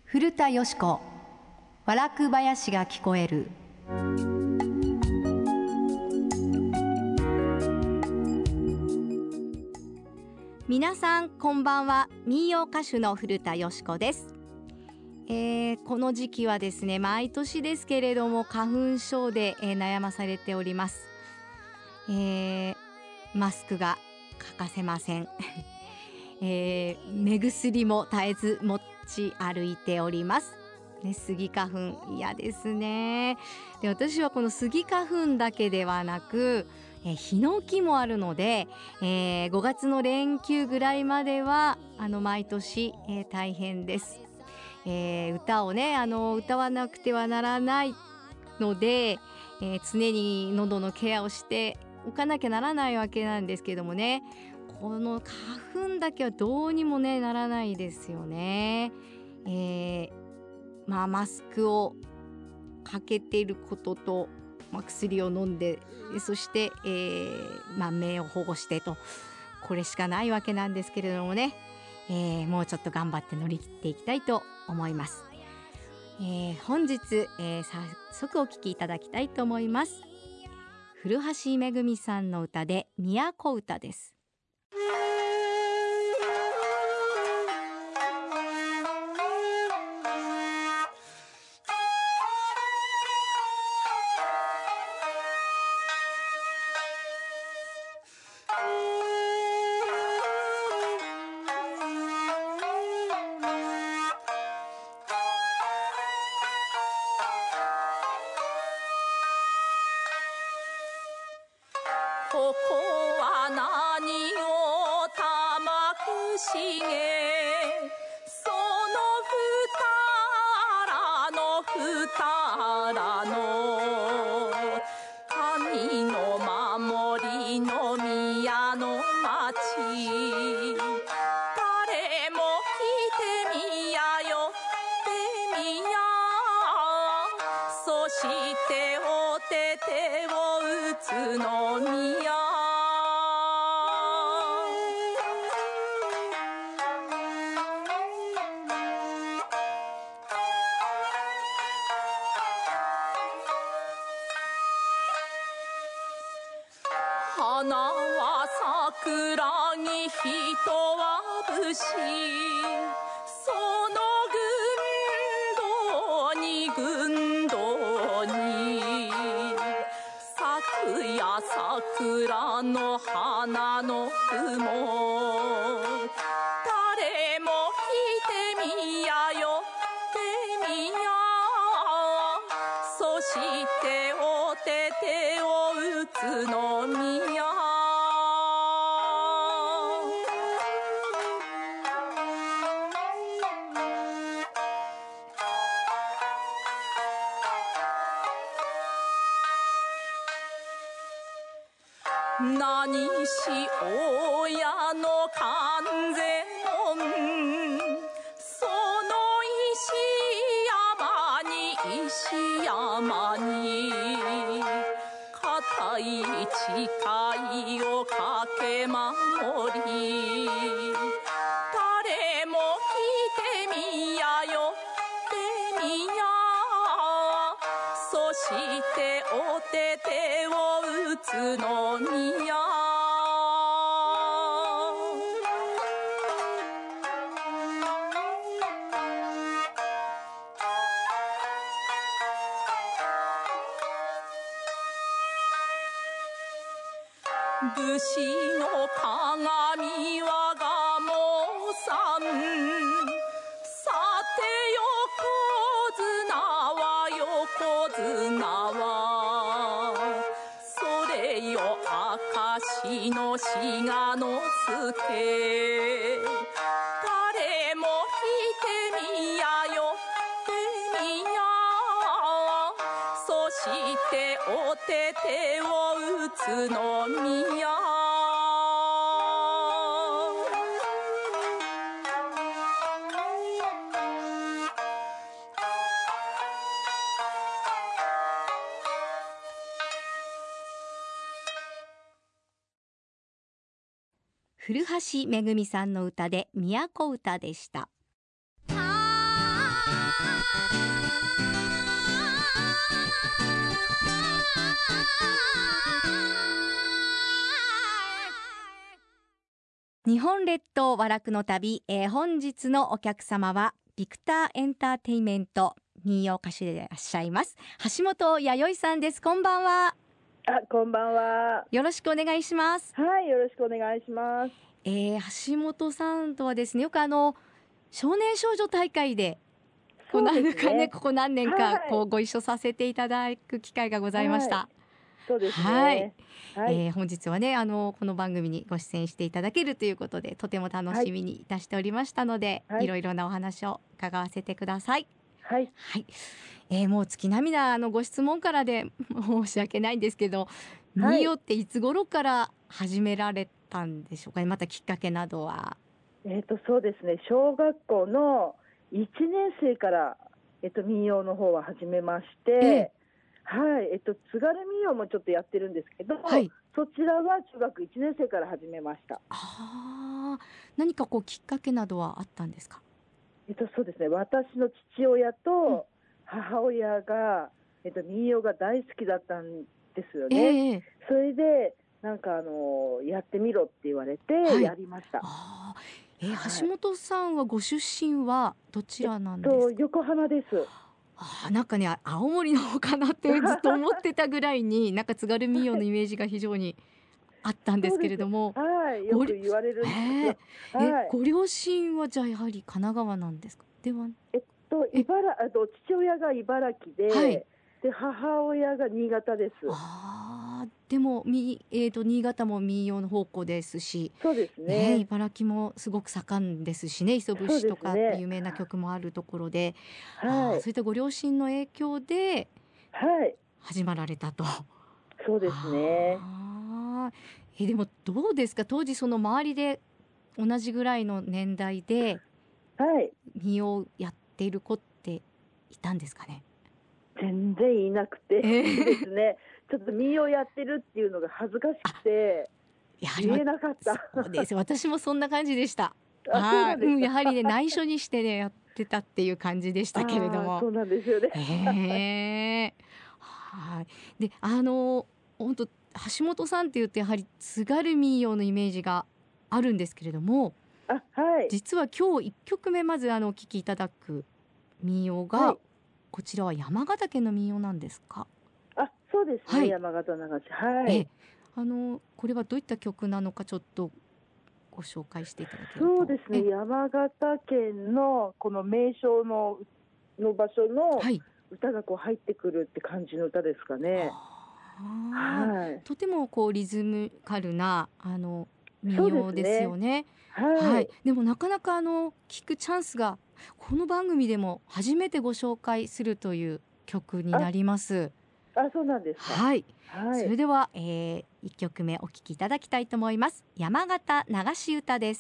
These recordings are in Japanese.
古田よし子、和楽林が聞こえる。皆さんこんばんは。民謡歌手の古田よし子です。この時期はですね、毎年ですけれども花粉症で、悩まされております。マスクが欠かせません、目薬も絶えず持ち歩いております、ね、スギ花粉嫌ですね。で、私はこのスギ花粉だけではなく、ヒノキもあるので、5月の連休ぐらいまでは毎年、大変です。歌をね歌わなくてはならないので、常に喉のケアをしておかなきゃならないわけなんですけどもね、この花粉だけはどうにもねならないですよね。マスクをかけていることと、薬を飲んで、そして、目を保護してと、これしかないわけなんですけれどもね、もうちょっと頑張って乗り切っていきたいと思います。本日、早速お聴きいただきたいと思います。古橋めぐみさんの歌で都歌です。 ここは何をたまくしげ、そのふたらの神の守りの宮の町、誰も来てみやよってみや、そしておててを打つのみや。花は桜に人は武士、その軍道に咲くや桜の花の雲、誰も来てみやよってみや、そしておててを打つのみや。何し親の関税門、その石山に固い誓いをかけ守り、誰も来てみやよってみや、そしておててを打つのみや。武士の鏡はがもさん、さて横綱はそれよ明石の志賀の助、誰も来てみやよってみや、そしておててを打つのみや。 古橋めぐみさんの歌で都歌でした。 日本列島和楽の旅、本日のお客様はビクターエンターテイメント民謡歌手でいらっしゃいます橋本弥生さんです。こんばんは。 こんばんは。 よろしくお願いします。 はい、よろしくお願いします。 橋本さんとはですね、よく少年少女大会でここ何年かご一緒させていただく機会がございました。 そうですね。 本日はねこの番組にご出演していただけるということでとても楽しみにいたしておりましたので、いろいろなお話を伺わせてください。 はい、 もう月並みなご質問からで申し訳ないんですけど、民謡っていつ頃から始められたんでしょうかね。またきっかけなどは。 そうですね、小学校の1年生から、民謡の方は始めまして、津軽民謡もちょっとやってるんですけど、そちらは中学1年生から始めました。 何かきっかけなどはあったんですか？ そうですね、私の父親と母親が、民謡が大好きだったんですよね。それでなんかやってみろって言われてやりました。 橋本さんはご出身はどちらなんですか？ 横浜です。 なんかね、青森の方かなってずっと思ってたぐらいになんか津軽民謡のイメージが非常にあったんですけれども、 よく言われるんですけど、 ご両親はじゃあやはり神奈川なんですか？では父親が茨城で、母親が新潟です。 でも新潟も民謡の宝庫ですし、 そうですね、 茨城もすごく盛んですしね、磯節とかって有名な曲もあるところで、そういったご両親の影響で始まられたと。 そうですね。 でもどうですか、当時その周りで同じぐらいの年代で民謡をやっている子っていたんですかね？ 全然いなくてですね、ちょっと民謡やってるっていうのが恥ずかしくて言えなかった。 そうです、私もそんな感じでした。やはりね、内緒にしてねやってたっていう感じでしたけれども。 そうなんですよね。 で本当橋本さんっていうとやはり津軽民謡のイメージがあるんですけれども、実は今日1曲目まずお聴きいただく民謡が、こちらは山形県の民謡なんですか？ そうですね、山形流し。 これはどういった曲なのかちょっとご紹介していただけると。 そうですね、山形県のこの名所の場所の歌が入ってくるって感じの歌ですかね。 とてもリズムカルな民謡ですよね。でもなかなか聞くチャンスがこの番組でも初めてご紹介するという曲になります。 そうなんですか。 それでは、1曲目お聴きいただきたいと思います。山形流し歌です。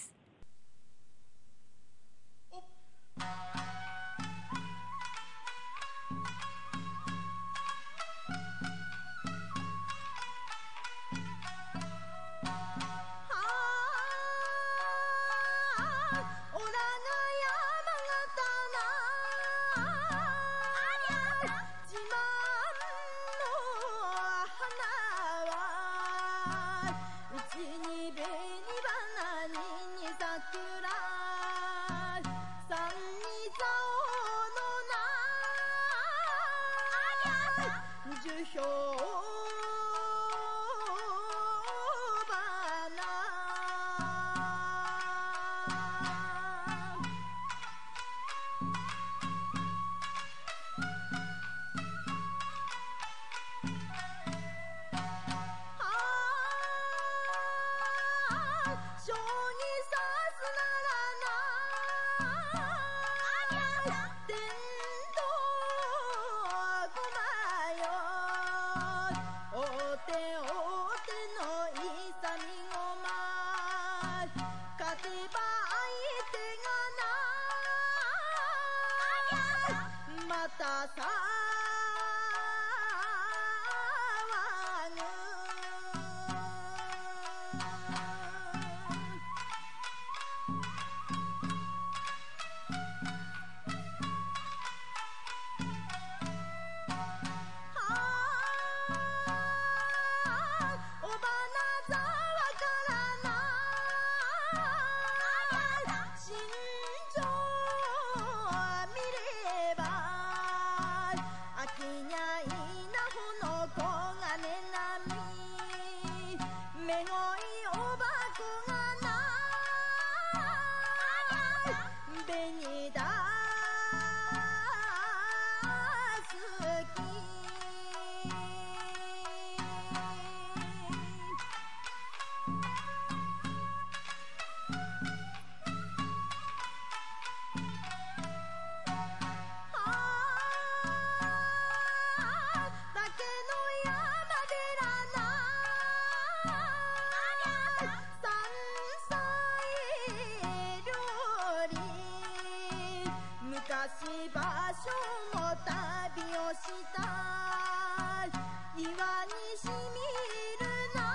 所も旅をした岩にしみるな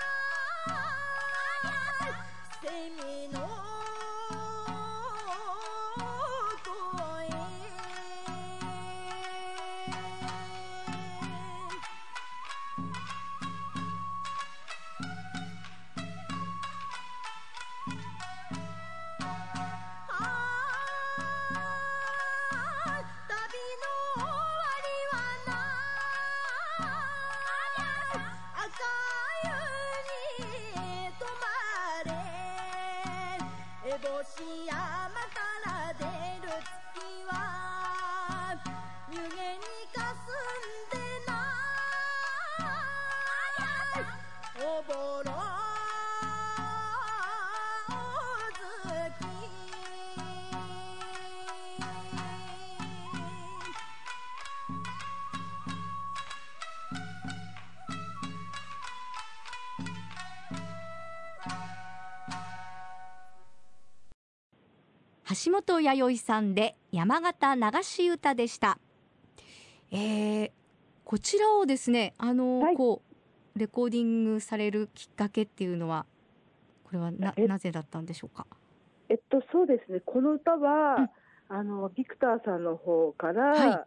蝉の声旅の終わりはな赤湯に泊まれ烏帽子山から出る月は湯気にかすんでなおぼろ月橋本弥生さんで山形流し歌でした。こちらをですねはいこうレコーディングされるきっかけっていうのはこれはなぜだったんでしょうか。 そうですね、この歌は、ビクターさんの方から、 はい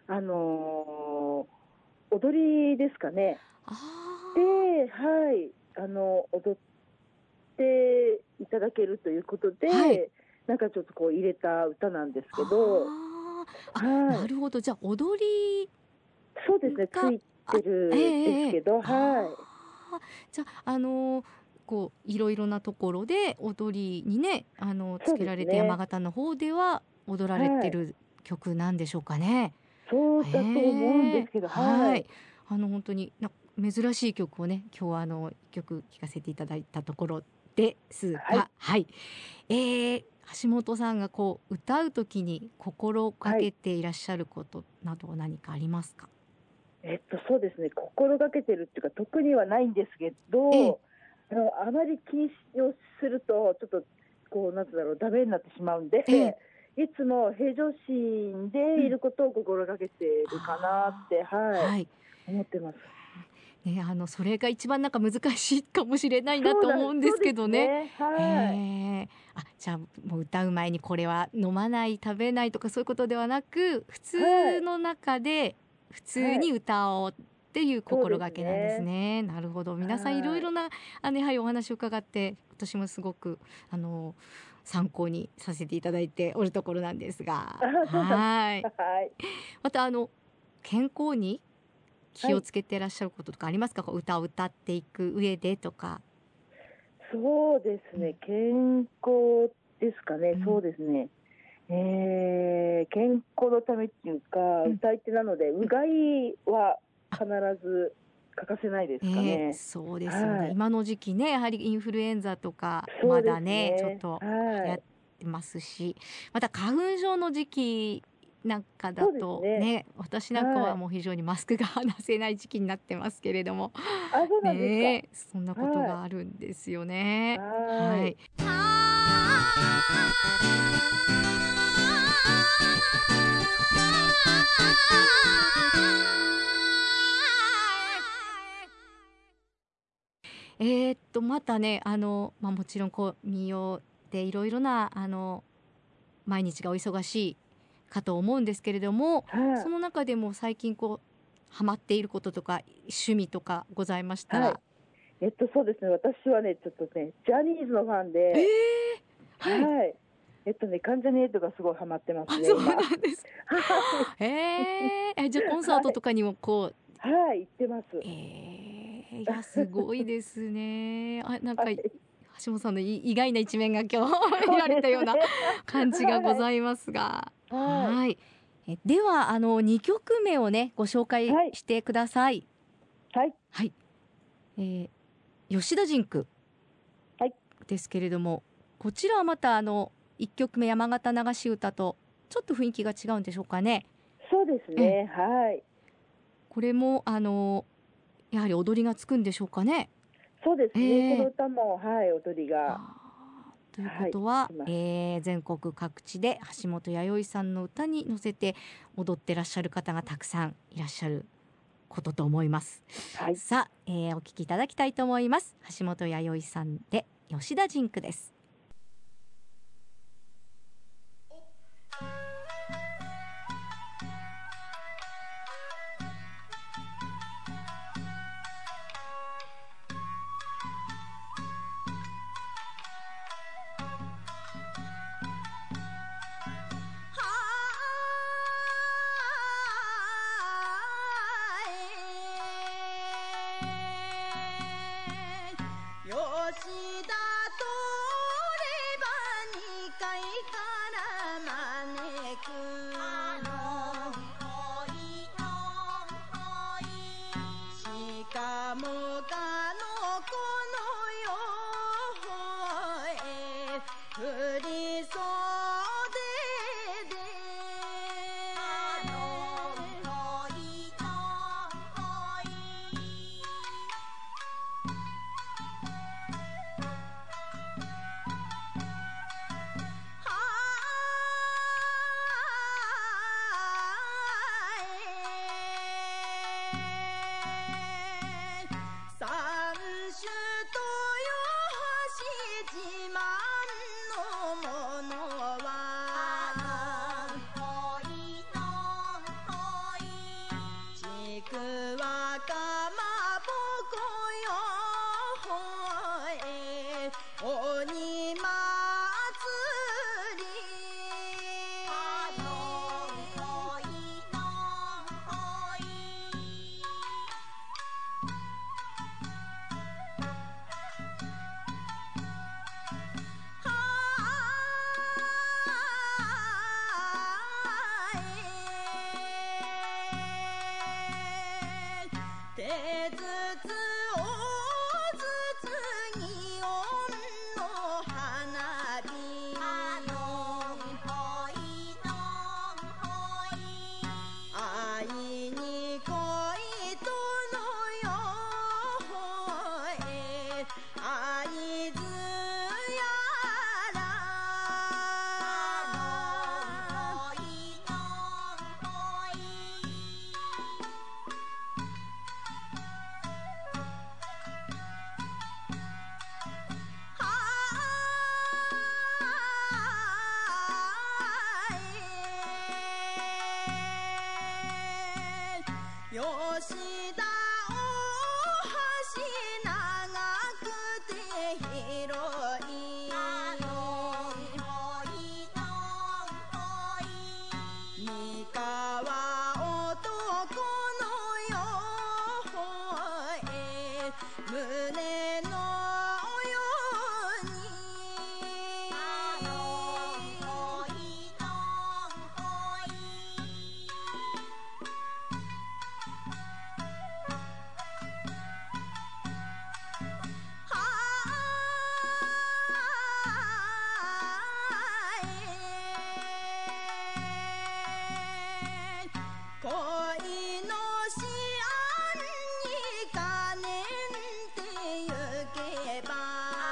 踊りですかね。 あで、はい、踊っていただけるということで、 はいなんかちょっとこう入れた歌なんですけど、 なるほど。じゃあ踊りそうですね、つがいてるんですけど、 じゃあこういろいろなところで踊りにねつけられて、山形の方では踊られてる曲なんでしょうかね。 そうだと思うんですけど、 はい本当に珍しい曲をね今日は一曲聴かせていただいたところですが、橋本さんがこう歌うときに心がけていらっしゃることなど何かありますか。 そうですね、心がけてるっていうか特にはないんですけど、あまり気をするとちょっとこうなんてだろうダメになってしまうんで、いつも平常心でいることを心がけてるかなって、思ってます。 それが一番なんか難しいかもしれないなと思うんですけどね。じゃあもう歌う前にこれは飲まない食べないとかそういうことではなく普通の中で普通に歌おうっていう心がけなんですね。なるほど。皆さんいろいろなやはりお話を伺って私もすごく参考にさせていただいておるところなんですが、また健康に気をつけていらっしゃることとかありますか。歌を歌っていく上でとか。 そうですね、健康ですかね。そうですね、健康のためっていうか、歌い手なのでうがいは必ず欠かせないですかね。 そうですよね、今の時期ねやはりインフルエンザとかまだねちょっと流行ってますし、また花粉症の時期なんかだとね、私なんかはもう非常にマスクが離せない時期になってますけれども、そんなことがあるんですよね。またねもちろんこう民謡でいろいろな毎日がお忙しいかと思うんですけれども、その中でも最近こうハマっていることとか趣味とかございましたら。 そうですね、私はねちょっとねジャニーズのファンで、関ジャニ∞がすごいハマってますね。 そうなんですじゃあコンサートとかにもこう行ってます。 いやすごいですね。なんか橋本さんの意外な一面が今日言われたような感じがございますが、では2曲目をねご紹介してください。吉田甚句ですけれども、こちらはまた1曲目山形流し歌とちょっと雰囲気が違うんでしょうかね。 そうですね、 これもやはり踊りがつくんでしょうかね。 そうですね、この歌も踊りがということは、 はい、 全国各地で橋本弥生さんの歌に乗せて踊ってらっしゃる方がたくさんいらっしゃることと思います。 はい、 さあ、お聞きいただきたいと思います。橋本弥生さんで吉田甚句です。 吉田とれば二階から招くしかもかのこの世へ降りそう吉田大橋長くて広い三河男のよへ胸のように恋の思案にかねんてゆけば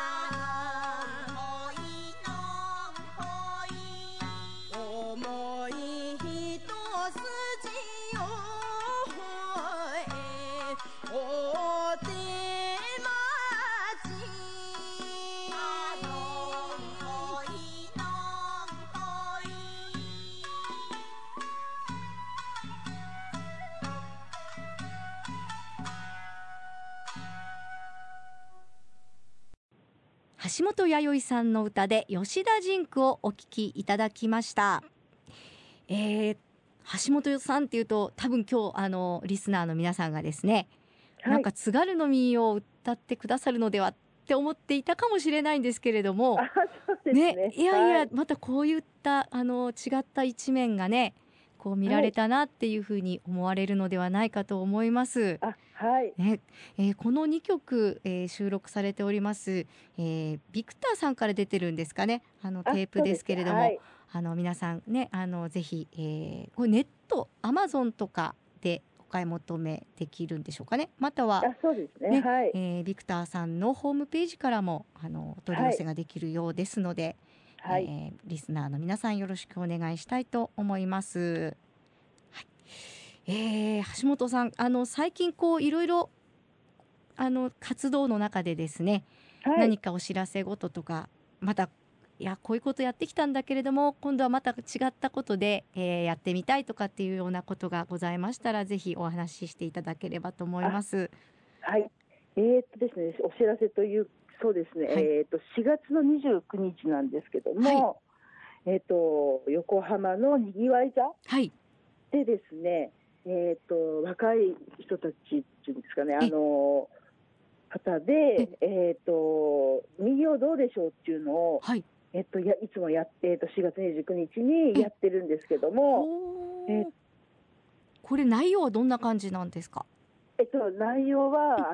重い一筋を追って橋本弥生さんの歌で吉田甚句をお聞きいただきました。橋本さんっていうと多分今日リスナーの皆さんがですね、 はい、 なんか津軽の民謡を歌ってくださるのではって思っていたかもしれないんですけれども、 そうですね、 いやいや、 はい、 またこういった違った一面がねこう見られたなっていうふうに思われるのではないかと思います。 はいねこの2曲、収録されております、ビクターさんから出てるんですかね、テープですけれども、はい、皆さんねぜひ、これネットアマゾンとかで買い求めできるんでしょうかね。またはそうですね。 ね、 はい。 ビクターさんのホームページからもお取り寄せができるようですので、 はい。 リスナーの皆さんよろしくお願いしたいと思います。はい、橋本さん、最近いろいろ活動の中でですね、 はい。 何かお知らせ事とか、またいやこういうことやってきたんだけれども今度はまた違ったことで、やってみたいとかっていうようなことがございましたらぜひお話ししていただければと思います。 はい。ですね、お知らせという、そうですね、 はい、 4月の29日なんですけどはい、 も、横浜のにぎわい座はい、 でですね、若い人たちっていうんですかね、 え方えで、民謡どうでしょうっていうのを、 はい、 いつも4月29日にやってるんですけども、えーほー、これ内容はどんな感じなんですか？ 内容は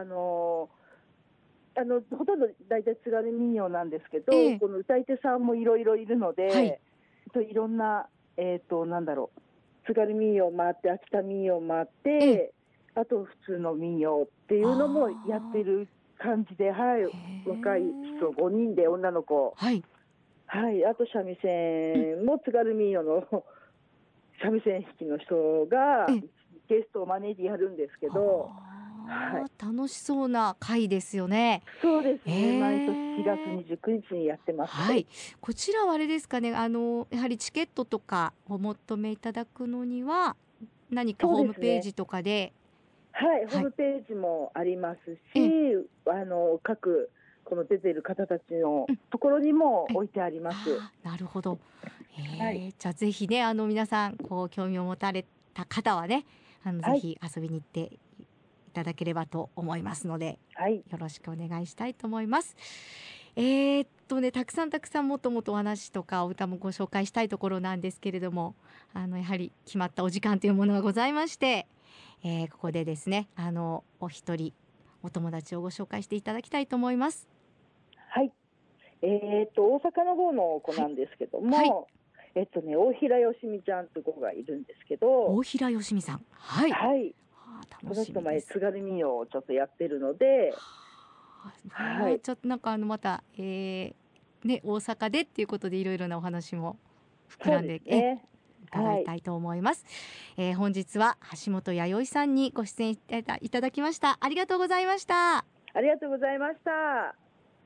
ほとんど大体津軽民謡なんですけど、 ええこの歌い手さんもいろいろいるのはい、 で、いろんな、なんだろう、津軽民謡回って、秋田民謡回っええて、あと普通の民謡っていうのもやってる感じで、はい、 へ若い人え 5人で女の子、 はい、 はい、あと三味線も津軽民謡の三味線弾きの人がええゲストを招いてやるんですけど、はい、 楽しそうな会ですよね。 そうですね、毎年4月ええ 29日にやってます。 はい、こちらはあれですかね、やはりチケットとかお求めいただくのには、何かそうホーですね。 ムページとかで、 はい、ホーはい、 ムページもありますええ、 し、各この出てる方たちのうん、 ところにもえ、 置いてあります。 なるほど。 はい、 じゃあぜひね、皆さん興味を持たれた方はね、ぜはい、 ひ遊びに行っていただければと思いますので、 はい、 よろしくお願いしたいと思います。たくさんもっともっとお話とかお歌もご紹介したいところなんですけれども、やはり決まったお時間というものがございまして、ここでですね、お一人お友達をご紹介していただきたいと思います。 はい。大阪の方の子はい、 なんですけどはい、 も、大平よしみちゃんという子がいるんですけど、 大平よしみさん。はい。 はい、 楽このしみです。 人津軽民謡をちょっとやってるので、はい、 ちょっとなんかまた、ね、大阪でっていうことでいろいろなお話も膨そうでらんで、 すね。はい、 伺いたいと思います。本日は橋本弥生さんにご出演いただきました。ありがとうございました。 ありがとうございました。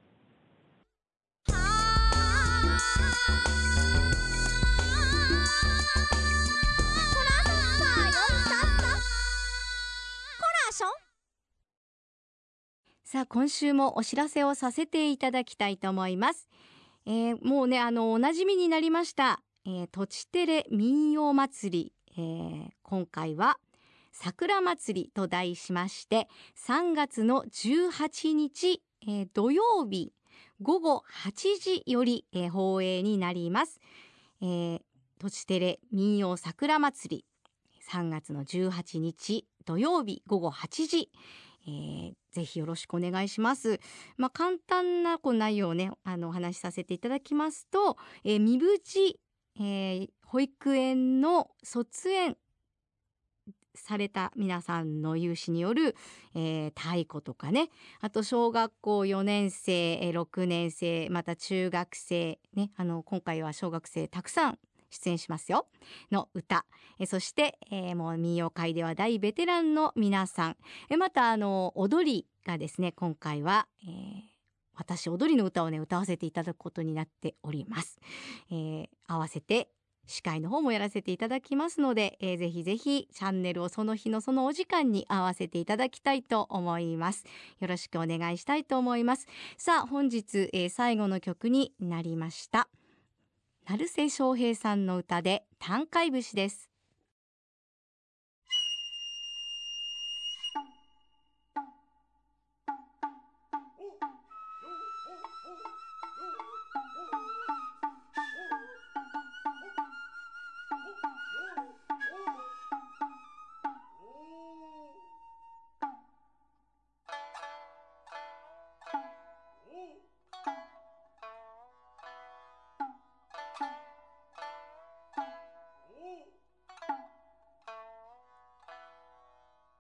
さあ今週もお知らせをさせていただきたいと思います。もうねお馴染みになりました、とちテレ民謡祭り、今回は桜祭りと題しまして3月の18日、土曜日午後8時より、放映になります。とちテレ民謡桜祭り3月の18日土曜日午後8時、ぜひよろしくお願いします。簡単な内容をねお話しさせていただきますと、身淵、保育園の卒園された皆さんの有志による、太鼓とかね、あと小学校4年生、6年生、また中学生ね、今回は小学生たくさん出演しますよの歌、そして、もう民謡界では大ベテランの皆さん、また踊りがですね今回は、私踊りの歌をね歌わせていただくことになっております。合わせて司会の方もやらせていただきますので、ぜひぜひチャンネルをその日のそのお時間に合わせていただきたいと思います。よろしくお願いしたいと思います。さあ本日、最後の曲になりました。成瀬翔平さんの歌で淡海節です。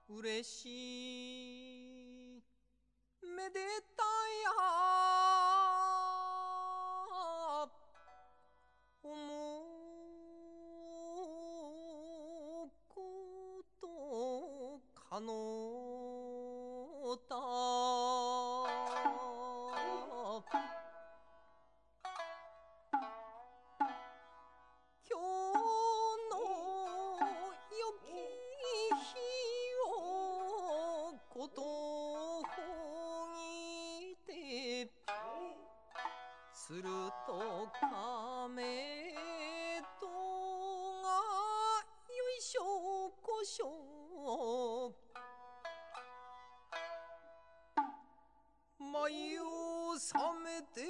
嬉しいめでたや思うこと可能だ今日の良き日をことにてすると亀とがよいしょこしょ眉を覚めて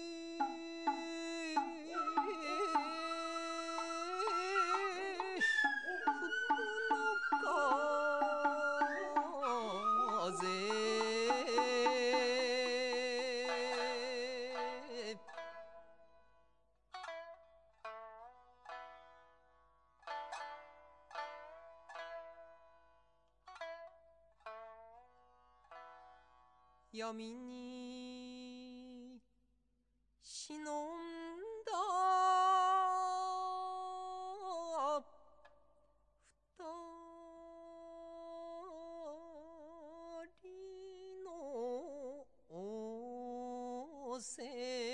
闇に忍んだ二人の仰せ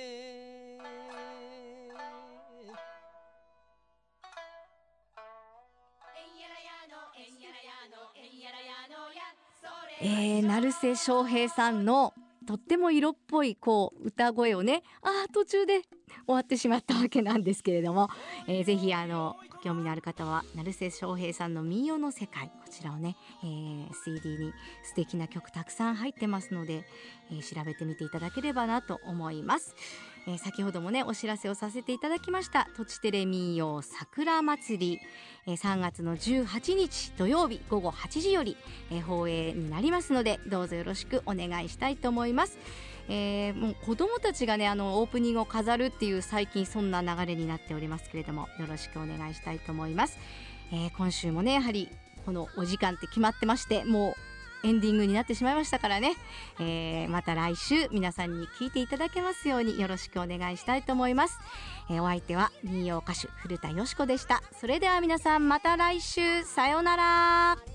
成瀬翔平さんのとっても色っぽいこう歌声をね途中で終わってしまったわけなんですけれども、ぜひご興味のある方は成瀬翔平さんの民謡の世界、こちらをね、CD に素敵な曲たくさん入ってますので、調べてみていただければなと思います。先ほどもねお知らせをさせていただきましたとちテレ民謡桜祭り、3月の18日土曜日午後8時より、放映になりますのでどうぞよろしくお願いしたいと思います。もう子どもたちがねオープニングを飾るっていう最近そんな流れになっておりますけれども、よろしくお願いしたいと思います。今週もねやはりこのお時間って決まってまして、もうエンディングになってしまいましたからね、また来週皆さんに聞いていただけますようによろしくお願いしたいと思います。お相手は民謡歌手古田よし子でした。それでは皆さんまた来週、さようなら。